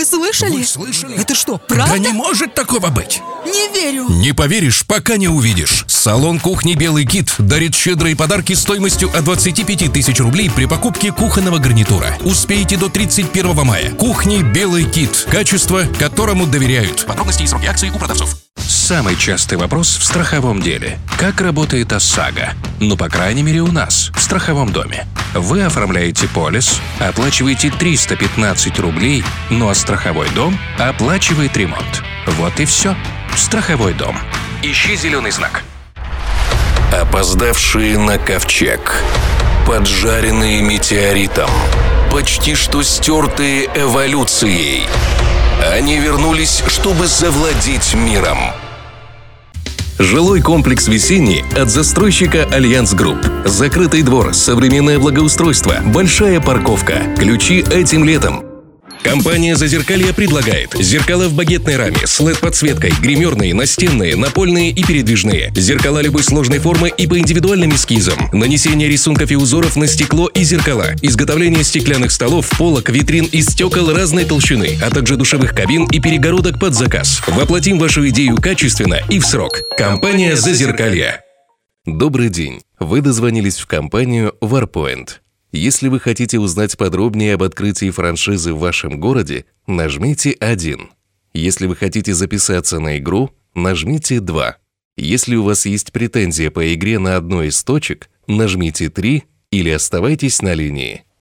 Вы слышали? Вы слышали? Это что, правда? Да не может такого быть! Не верю! Не поверишь, пока не увидишь. Салон кухни «Белый кит» дарит щедрые подарки стоимостью от 25 тысяч рублей при покупке кухонного гарнитура. Успейте до 31 мая. Кухни «Белый кит». Качество, которому доверяют. Подробности и сроки акций у продавцов. Самый частый вопрос в страховом деле. Как работает ОСАГО? Ну, по крайней мере, у нас, в страховом доме. Вы оформляете полис, оплачиваете 315 рублей, ну а страховой дом оплачивает ремонт. Вот и все. Страховой дом. Ищи зеленый знак. Опоздавшие на ковчег. Поджаренные метеоритом. Почти что стертые эволюцией. Они вернулись, чтобы завладеть миром. Жилой комплекс «Весенний» от застройщика «Альянс Групп». Закрытый двор, современное благоустройство, большая парковка. Ключи этим летом. Компания «Зазеркалье» предлагает зеркала в багетной раме с LED-подсветкой, гримерные, настенные, напольные и передвижные. Зеркала любой сложной формы и по индивидуальным эскизам. Нанесение рисунков и узоров на стекло и зеркала. Изготовление стеклянных столов, полок, витрин из стекол разной толщины, а также душевых кабин и перегородок под заказ. Воплотим вашу идею качественно и в срок. Компания «Зазеркалье». Добрый день. Вы дозвонились в компанию Warpoint. Если вы хотите узнать подробнее об открытии франшизы в вашем городе, нажмите 1. Если вы хотите записаться на игру, нажмите 2. Если у вас есть претензия по игре на одной из точек, нажмите 3 или оставайтесь на линии.